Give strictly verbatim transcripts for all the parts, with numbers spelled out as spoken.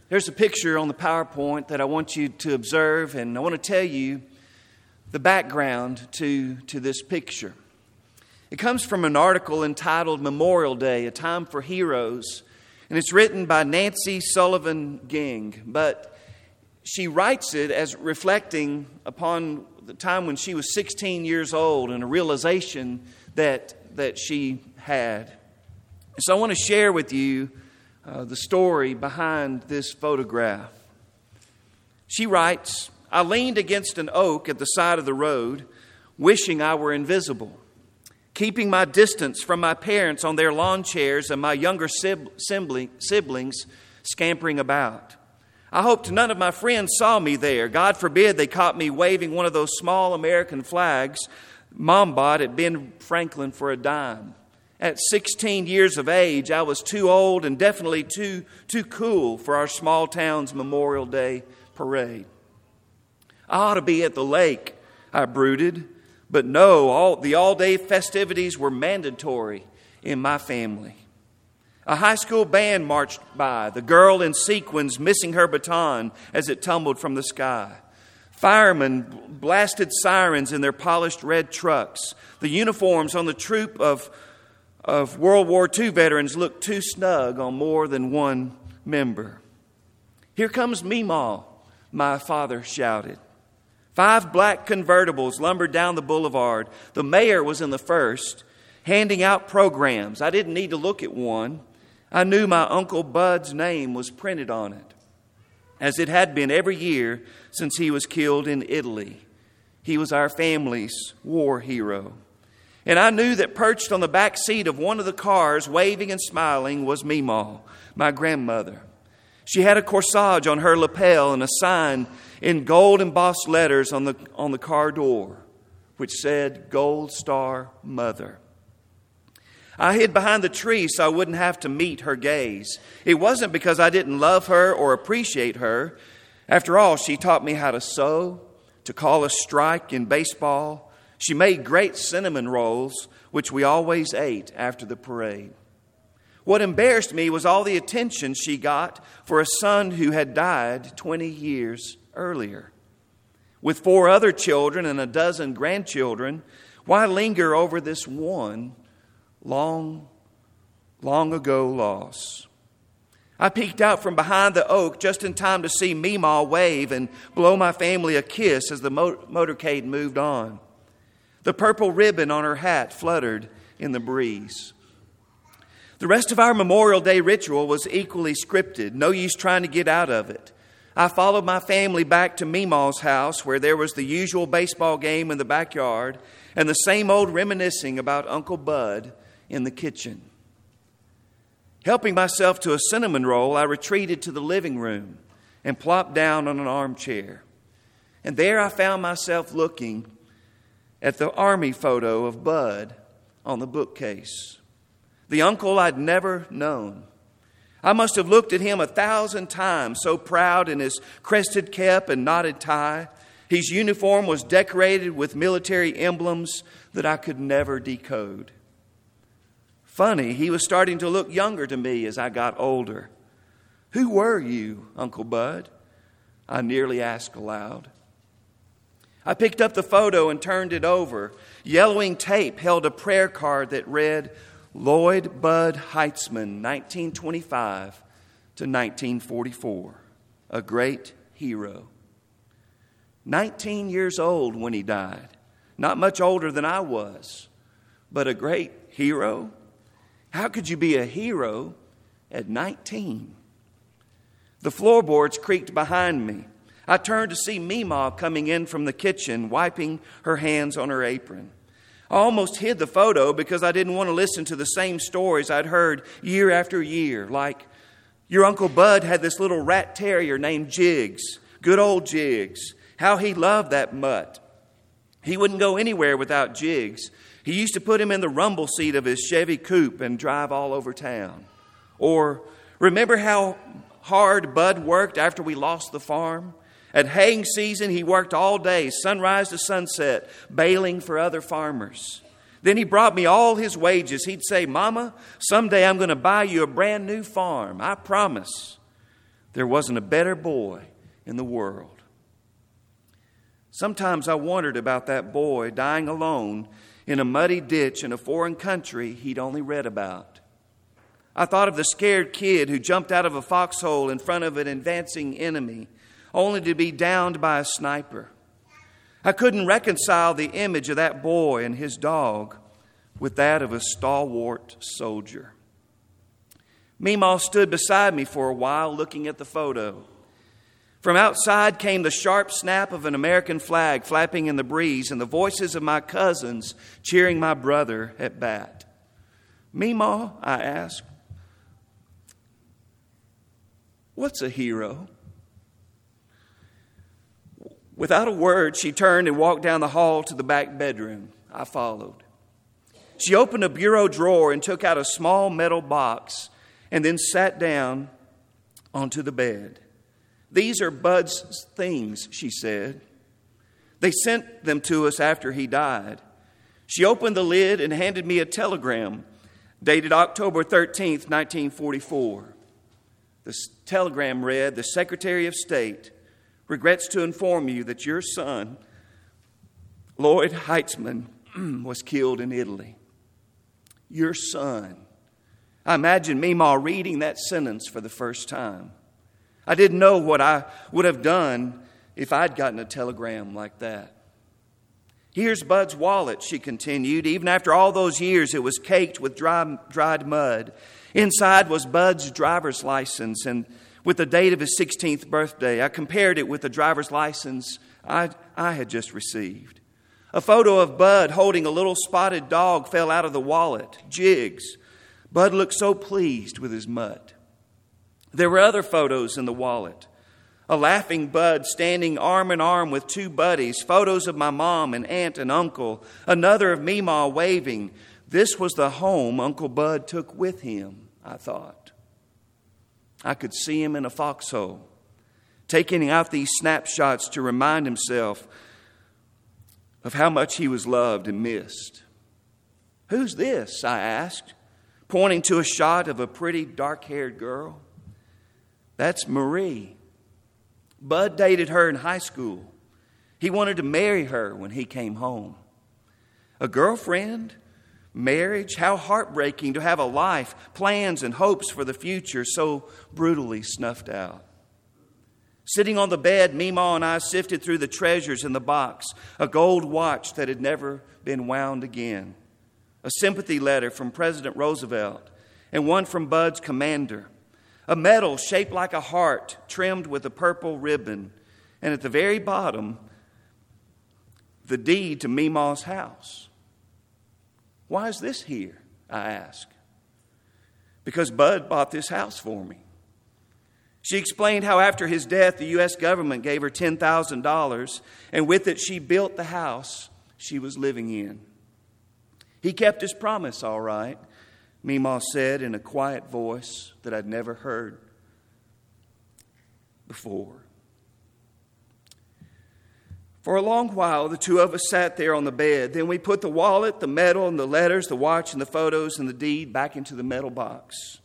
There's a picture on the PowerPoint that I want you to observe, and I want to tell you the background to, to this picture. It comes from an article entitled Memorial Day, A Time for Heroes, and it's written by Nancy Sullivan Ging, but she writes it as reflecting upon the time when she was sixteen years old and a realization that, that she had. So I want to share with you Uh, the story behind this photograph. She writes, "I leaned against an oak at the side of the road, wishing I were invisible, keeping my distance from my parents on their lawn chairs and my younger sib- sibling- siblings scampering about. I hoped none of my friends saw me there. God forbid they caught me waving one of those small American flags Mom bought at Ben Franklin for a dime. At sixteen years of age, I was too old and definitely too, too cool for our small town's Memorial Day parade. I ought to be at the lake, I brooded. But no, all, the all-day festivities were mandatory in my family. A high school band marched by, the girl in sequins missing her baton as it tumbled from the sky. Firemen blasted sirens in their polished red trucks. The uniforms on the troop of of World War Two veterans looked too snug on more than one member. Here comes Meemaw, my father shouted. Five black convertibles lumbered down the boulevard. The mayor was in the first, handing out programs. I didn't need to look at one. I knew my Uncle Bud's name was printed on it, as it had been every year since he was killed in Italy. He was our family's war hero. And I knew that perched on the back seat of one of the cars, waving and smiling, was Meemaw, my grandmother. She had a corsage on her lapel and a sign in gold embossed letters on the, on the car door, which said, Gold Star Mother. I hid behind the tree so I wouldn't have to meet her gaze. It wasn't because I didn't love her or appreciate her. After all, she taught me how to sew, to call a strike in baseball. She made great cinnamon rolls, which we always ate after the parade. What embarrassed me was all the attention she got for a son who had died twenty years earlier. With four other children and a dozen grandchildren, why linger over this one long, long ago loss? I peeked out from behind the oak just in time to see Meemaw wave and blow my family a kiss as the mo- motorcade moved on. The purple ribbon on her hat fluttered in the breeze. The rest of our Memorial Day ritual was equally scripted. No use trying to get out of it. I followed my family back to Meemaw's house, where there was the usual baseball game in the backyard and the same old reminiscing about Uncle Bud in the kitchen. Helping myself to a cinnamon roll, I retreated to the living room and plopped down on an armchair. And there I found myself looking at the army photo of Bud on the bookcase. The uncle I'd never known. I must have looked at him a thousand times, so proud in his crested cap and knotted tie. His uniform was decorated with military emblems that I could never decode. Funny, he was starting to look younger to me as I got older. Who were you, Uncle Bud? I nearly asked aloud. I picked up the photo and turned it over. Yellowing tape held a prayer card that read, Lloyd Bud Heitzman, nineteen twenty-five to nineteen forty-four, a great hero. nineteen years old when he died, not much older than I was, but a great hero? How could you be a hero at nineteen? The floorboards creaked behind me. I turned to see Meemaw coming in from the kitchen, wiping her hands on her apron. I almost hid the photo because I didn't want to listen to the same stories I'd heard year after year, like, your Uncle Bud had this little rat terrier named Jiggs, good old Jiggs, how he loved that mutt. He wouldn't go anywhere without Jiggs. He used to put him in the rumble seat of his Chevy coupe and drive all over town. Or, remember how hard Bud worked after we lost the farm? At haying season, he worked all day, sunrise to sunset, bailing for other farmers. Then he brought me all his wages. He'd say, Mama, someday I'm going to buy you a brand new farm. I promise. there wasn't a better boy in the world. Sometimes I wondered about that boy dying alone in a muddy ditch in a foreign country he'd only read about. I thought of the scared kid who jumped out of a foxhole in front of an advancing enemy, only to be downed by a sniper. I couldn't reconcile the image of that boy and his dog with that of a stalwart soldier. Meemaw stood beside me for a while looking at the photo. From outside came the sharp snap of an American flag flapping in the breeze and the voices of my cousins cheering my brother at bat. "Meemaw," I asked, "what's a hero?" Without a word, she turned and walked down the hall to the back bedroom. I followed. She opened a bureau drawer and took out a small metal box and then sat down onto the bed. "These are Bud's things," she said. "They sent them to us after he died." She opened the lid and handed me a telegram dated October thirteenth, nineteen forty-four. The telegram read, "The Secretary of State regrets to inform you that your son, Lloyd Heitzman, was killed in Italy." Your son. I imagine Meemaw reading that sentence for the first time. I didn't know what I would have done if I'd gotten a telegram like that. "Here's Bud's wallet," she continued. Even after all those years, it was caked with dry, dried mud. Inside was Bud's driver's license, and with the date of his sixteenth birthday, I compared it with the driver's license I, I had just received. A photo of Bud holding a little spotted dog fell out of the wallet, Jigs. Bud looked so pleased with his mutt. There were other photos in the wallet. A laughing Bud standing arm in arm with two buddies, photos of my mom and aunt and uncle, another of Meemaw waving. This was the home Uncle Bud took with him, I thought. I could see him in a foxhole, taking out these snapshots to remind himself of how much he was loved and missed. "Who's this?" I asked, pointing to a shot of a pretty dark-haired girl. "That's Marie. Bud dated her in high school. He wanted to marry her when he came home." A girlfriend? Marriage? How heartbreaking to have a life, plans, and hopes for the future so brutally snuffed out. Sitting on the bed, Meemaw and I sifted through the treasures in the box, a gold watch that had never been wound again, a sympathy letter from President Roosevelt, and one from Bud's commander, a medal shaped like a heart trimmed with a purple ribbon, and at the very bottom, the deed to Meemaw's house. "Why is this here?" I asked. "Because Bud bought this house for me." She explained how after his death, the U S government gave her ten thousand dollars, and with it she built the house she was living in. "He kept his promise, all right," Meemaw said in a quiet voice that I'd never heard before. For a long while, the two of us sat there on the bed. Then we put the wallet, the medal, and the letters, the watch, and the photos, and the deed back into the metal box.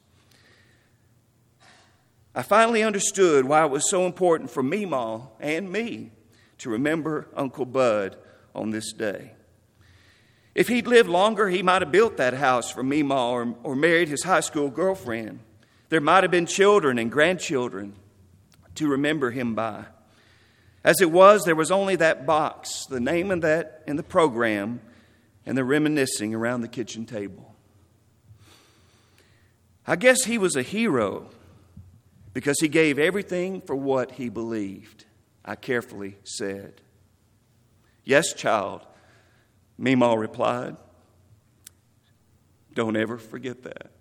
I finally understood why it was so important for Meemaw and me to remember Uncle Bud on this day. If he'd lived longer, he might have built that house for Meemaw or, or married his high school girlfriend. There might have been children and grandchildren to remember him by. As it was, there was only that box, the name of that in the program, and the reminiscing around the kitchen table. I guess he was a hero because he gave everything for what he believed, I carefully said. "Yes, child," Meemaw replied. "Don't ever forget that."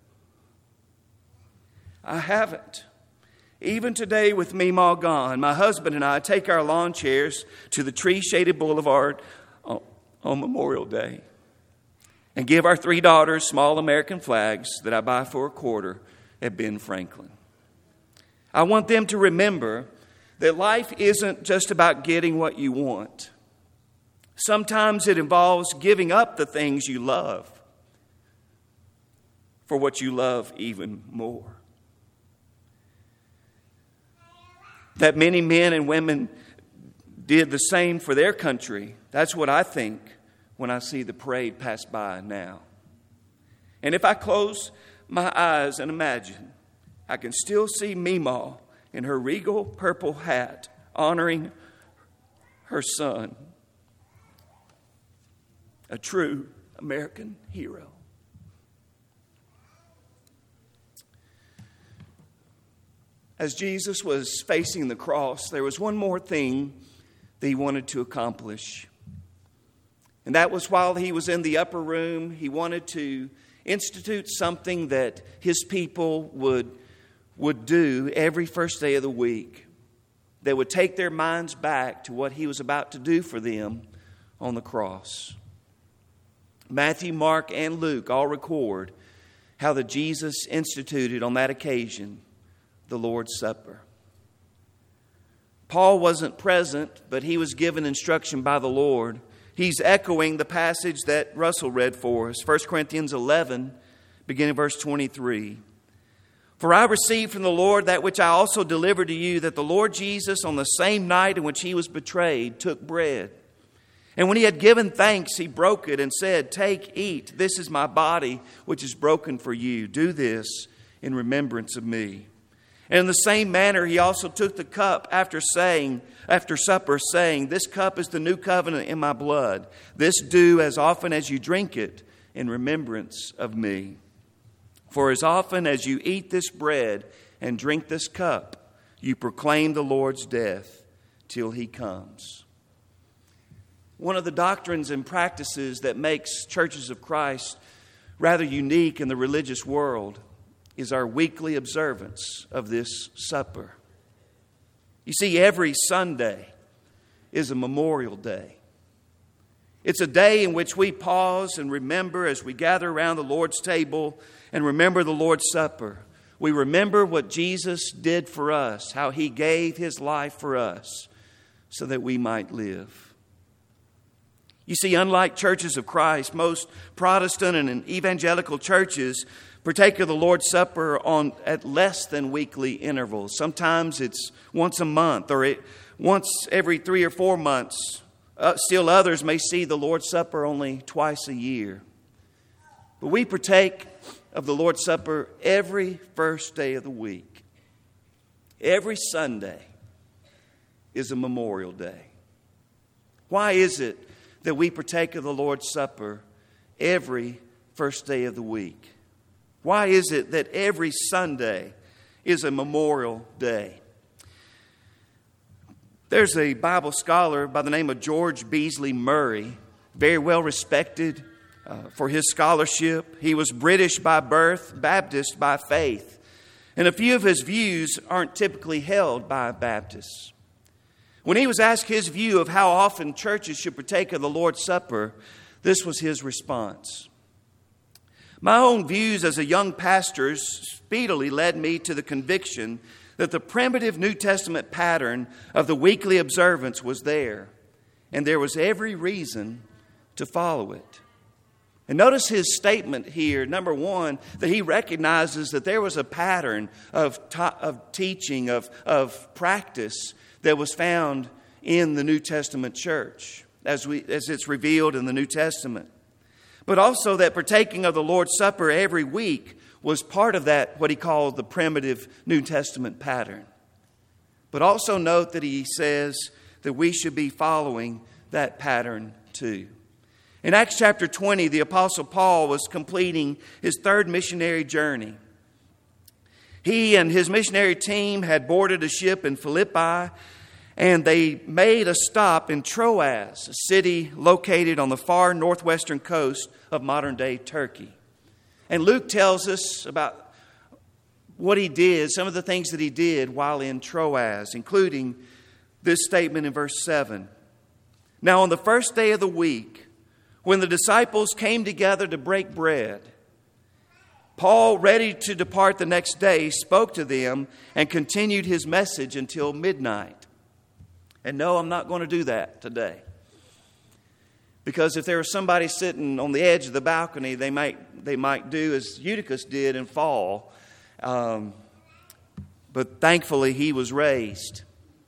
I haven't. Even today, with Meemaw gone, my husband and I take our lawn chairs to the tree-shaded boulevard on, on Memorial Day and give our three daughters small American flags that I buy for a quarter at Ben Franklin. I want them to remember that life isn't just about getting what you want. Sometimes it involves giving up the things you love for what you love even more. that many men and women did the same for their country. That's what I think when I see the parade pass by now. And if I close my eyes and imagine, I can still see Meemaw in her regal purple hat honoring her son, a true American hero. As Jesus was facing the cross, there was one more thing that he wanted to accomplish. And that was while he was in the upper room, he wanted to institute something that his people would, would do every first day of the week. They would take their minds back to what he was about to do for them on the cross. Matthew, Mark, and Luke all record how that Jesus instituted on that occasion the Lord's Supper. Paul wasn't present, but he was given instruction by the Lord. He's echoing the passage that Russell read for us, First Corinthians eleven, beginning verse twenty-three. For I received from the Lord that which I also delivered to you, that the Lord Jesus, on the same night in which he was betrayed, took bread. And when he had given thanks, he broke it and said, "Take, eat, this is my body, which is broken for you. Do this in remembrance of me." And in the same manner, he also took the cup after saying, after supper, saying, "This cup is the new covenant in my blood. This do as often as you drink it in remembrance of me. For as often as you eat this bread and drink this cup, you proclaim the Lord's death till he comes." One of the doctrines and practices that makes Churches of Christ rather unique in the religious world is our weekly observance of this supper. You see, every Sunday is a Memorial Day. It's a day in which we pause and remember as we gather around the Lord's table and remember the Lord's Supper. We remember what Jesus did for us, how he gave his life for us so that we might live. You see, unlike Churches of Christ, most Protestant and evangelical churches partake of the Lord's Supper on at less than weekly intervals. Sometimes it's once a month or it, once every three or four months. Uh, still others may see the Lord's Supper only twice a year. But we partake of the Lord's Supper every first day of the week. Every Sunday is a Memorial Day. Why is it that we partake of the Lord's Supper every first day of the week? Why is it that every Sunday is a Memorial Day? There's a Bible scholar by the name of George Beasley Murray, very well respected uh, for his scholarship. He was British by birth, Baptist by faith. And a few of his views aren't typically held by Baptists. When he was asked his view of how often churches should partake of the Lord's Supper, this was his response. My own views as a young pastor speedily led me to the conviction that the primitive New Testament pattern of the weekly observance was there, and there was every reason to follow it. And notice his statement here, number one, that he recognizes that there was a pattern of, ta- of teaching, of, of practice that was found in the New Testament church, as we as it's revealed in the New Testament. But also that partaking of the Lord's Supper every week was part of that, what he called the primitive New Testament pattern. But also note that he says that we should be following that pattern too. In Acts chapter twenty, the Apostle Paul was completing his third missionary journey. He and his missionary team had boarded a ship in Philippi, and they made a stop in Troas, a city located on the far northwestern coast of modern-day Turkey. And Luke tells us about what he did, some of the things that he did while in Troas, including this statement in verse seven. Now on the first day of the week, when the disciples came together to break bread, Paul, ready to depart the next day, spoke to them and continued his message until midnight. And no, I'm not going to do that today. Because if there was somebody sitting on the edge of the balcony, they might they might do as Eutychus did and fall. Um, but thankfully, he was raised.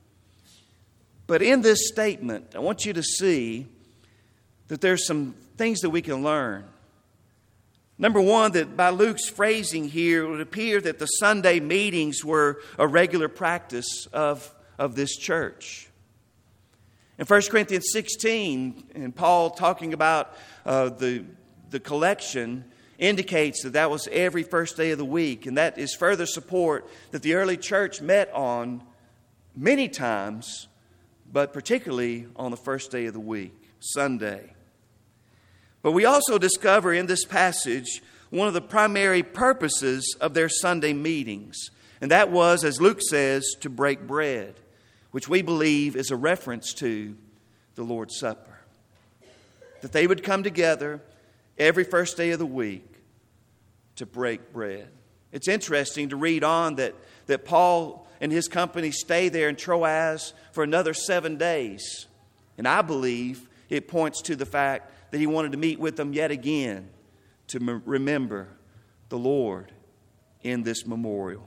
But in this statement, I want you to see that there's some things that we can learn. Number one, that by Luke's phrasing here, it would appear that the Sunday meetings were a regular practice of, of this church. In First Corinthians sixteen, and Paul talking about uh, the, the collection, indicates that that was every first day of the week. And that is further support that the early church met on many times, but particularly on the first day of the week, Sunday. But we also discover in this passage one of the primary purposes of their Sunday meetings. And that was, as Luke says, to break bread, which we believe is a reference to the Lord's Supper. That they would come together every first day of the week to break bread. It's interesting to read on that, that Paul and his company stay there in Troas for another seven days. And I believe it points to the fact that he wanted to meet with them yet again to m- remember the Lord in this memorial.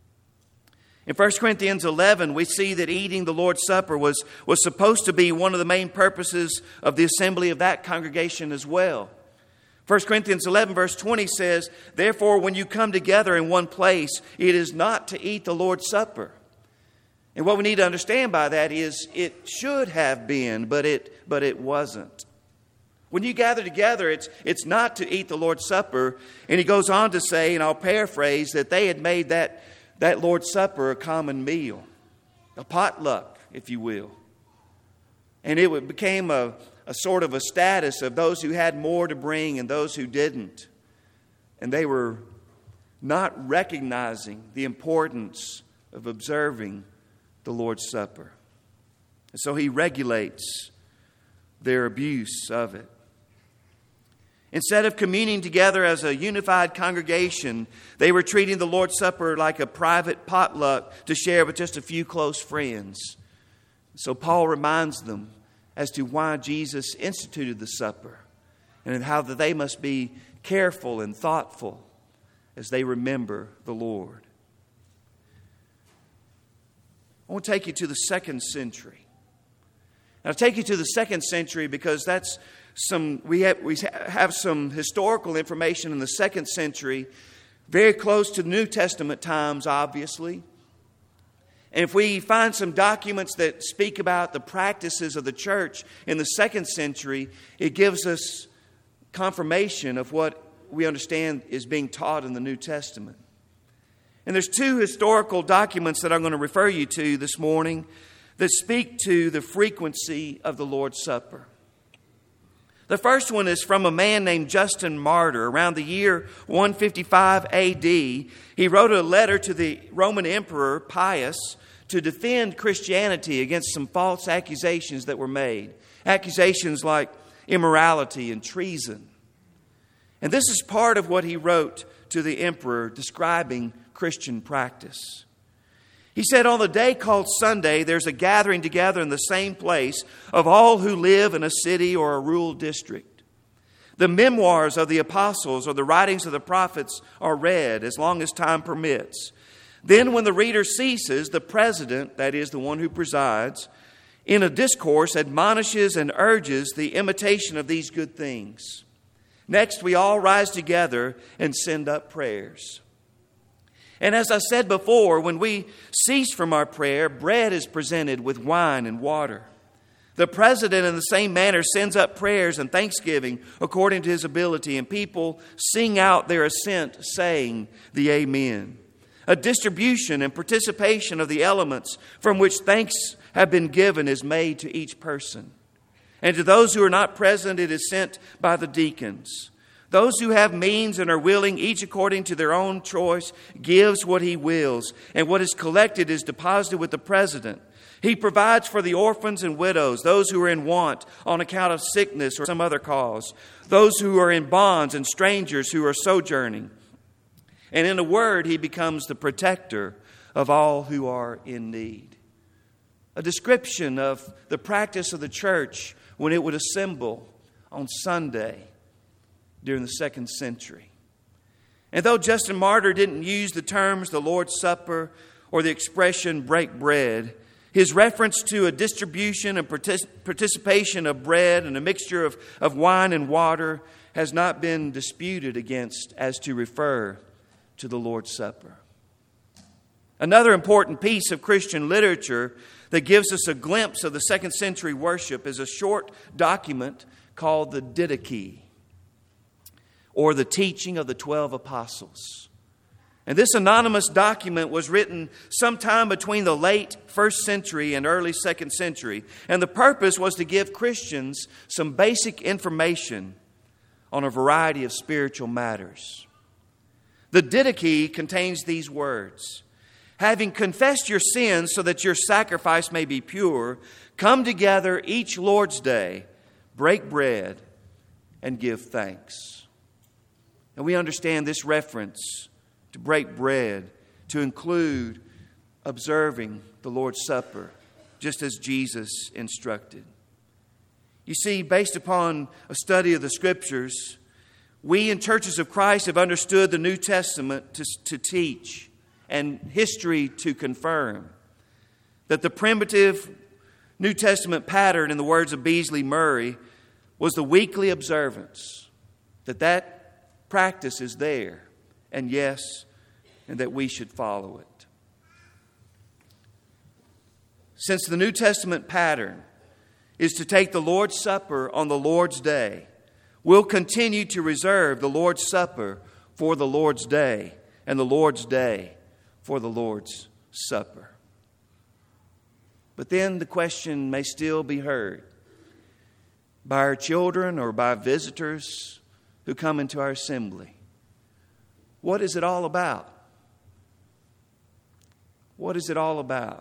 In First Corinthians eleven, we see that eating the Lord's Supper was, was supposed to be one of the main purposes of the assembly of that congregation as well. First Corinthians eleven verse twenty says, "Therefore, when you come together in one place, it is not to eat the Lord's Supper." And what we need to understand by that is it should have been, but it, but it wasn't. When you gather together, it's, it's not to eat the Lord's Supper. And he goes on to say, and I'll paraphrase, that they had made that, that Lord's Supper a common meal, a potluck, if you will. And it became a, a sort of a status of those who had more to bring and those who didn't. And they were not recognizing the importance of observing the Lord's Supper. And so he regulates their abuse of it. Instead of communing together as a unified congregation, they were treating the Lord's Supper like a private potluck to share with just a few close friends. So Paul reminds them as to why Jesus instituted the supper and how that they must be careful and thoughtful as they remember the Lord. I want to take you to the second century. And I'll take you to the second century because that's some we have we have some historical information in the second century, very close to the New Testament times, obviously. And if we find some documents that speak about the practices of the church in the second century, it gives us confirmation of what we understand is being taught in the New Testament. And there's two historical documents that I'm going to refer you to this morning that speak to the frequency of the Lord's Supper. The first one is from a man named Justin Martyr. Around the year one fifty-five A D, he wrote a letter to the Roman Emperor Pius to defend Christianity against some false accusations that were made. Accusations like immorality and treason. And this is part of what he wrote to the emperor describing Christian practice. He said, "On the day called Sunday, there's a gathering together in the same place of all who live in a city or a rural district. The memoirs of the apostles or the writings of the prophets are read as long as time permits. Then when the reader ceases, the president, that is the one who presides, in a discourse admonishes and urges the imitation of these good things. Next, we all rise together and send up prayers. And as I said before, when we cease from our prayer, bread is presented with wine and water. The president in the same manner sends up prayers and thanksgiving according to his ability, and people sing out their assent, saying the Amen. A distribution and participation of the elements from which thanks have been given is made to each person. And to those who are not present, it is sent by the deacons. Those who have means and are willing, each according to their own choice, gives what he wills, and what is collected is deposited with the president. He provides for the orphans and widows, those who are in want on account of sickness or some other cause, those who are in bonds and strangers who are sojourning. And in a word, he becomes the protector of all who are in need." A description of the practice of the church when it would assemble on Sunday during the second century. And though Justin Martyr didn't use the terms the Lord's Supper or the expression break bread, His reference to a distribution and partic- participation of bread and a mixture of, of wine and water has not been disputed against as to refer to the Lord's Supper. Another important piece of Christian literature that gives us a glimpse of the second century worship is a short document called the Didache, or the Teaching of the Twelve Apostles. And this anonymous document was written sometime between the late first century and early second century. And the purpose was to give Christians some basic information on a variety of spiritual matters. The Didache contains these words: "Having confessed your sins so that your sacrifice may be pure, come together each Lord's Day, break bread, and give thanks." And we understand this reference to break bread to include observing the Lord's Supper, just as Jesus instructed. You see, based upon a study of the Scriptures, we in Churches of Christ have understood the New Testament to, to teach and history to confirm that the primitive New Testament pattern, in the words of Beasley Murray, was the weekly observance, that that practice is there, and yes, and that we should follow it. Since the New Testament pattern is to take the Lord's Supper on the Lord's Day, we'll continue to reserve the Lord's Supper for the Lord's Day and the Lord's Day for the Lord's Supper. But then the question may still be heard by our children or by visitors who come into our assembly. What is it all about? What is it all about?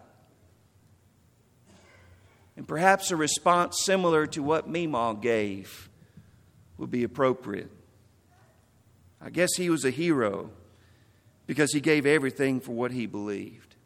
And perhaps a response similar to what Meemaw gave would be appropriate. I guess he was a hero because he gave everything for what he believed.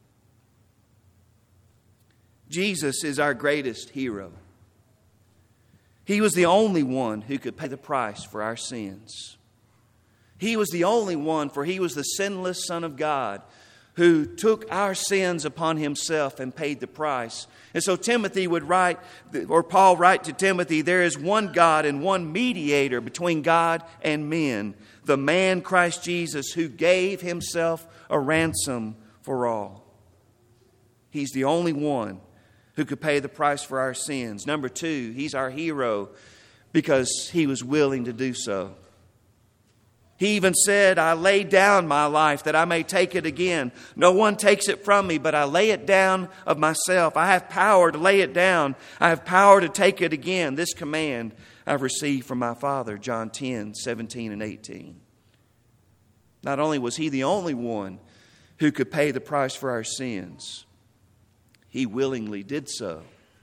Jesus is our greatest hero. He was the only one who could pay the price for our sins. He was the only one, for he was the sinless Son of God who took our sins upon himself and paid the price. And so Timothy would write, or Paul write to Timothy, there is one God and one mediator between God and men, the man Christ Jesus, who gave himself a ransom for all. He's the only one who could pay the price for our sins. Number two, he's our hero because he was willing to do so. He even said, I lay down my life that I may take it again. No one takes it from me, but I lay it down of myself. I have power to lay it down. I have power to take it again. This command I've received from my Father, John ten, seventeen and eighteen. Not only was he the only one who could pay the price for our sins, he willingly did so.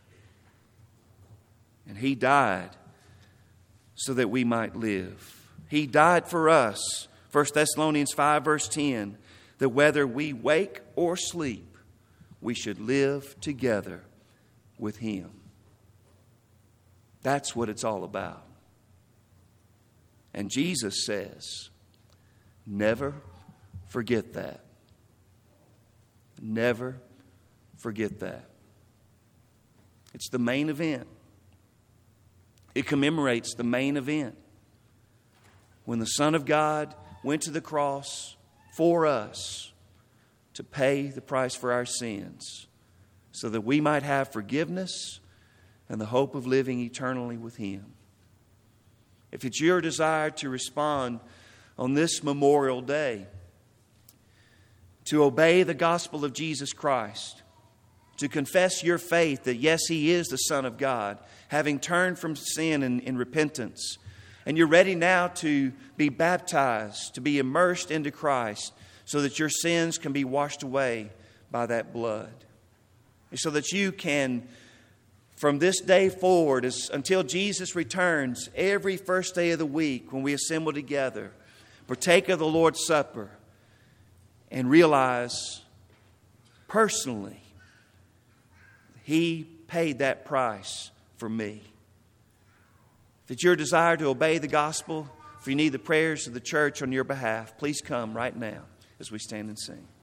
And he died so that we might live. He died for us, First Thessalonians five, verse ten, that whether we wake or sleep, we should live together with him. That's what it's all about. And Jesus says, never forget that. Never forget that. It's the main event. It commemorates the main event. When the Son of God went to the cross for us to pay the price for our sins so that we might have forgiveness and the hope of living eternally with him. If it's your desire to respond on this Memorial Day, to obey the gospel of Jesus Christ, to confess your faith that yes, he is the Son of God, having turned from sin in, in repentance, and you're ready now to be baptized, to be immersed into Christ so that your sins can be washed away by that blood. And so that you can, from this day forward, as, until Jesus returns, every first day of the week when we assemble together, partake of the Lord's Supper and realize personally he paid that price for me. If it's your desire to obey the gospel, if you need the prayers of the church on your behalf, please come right now as we stand and sing.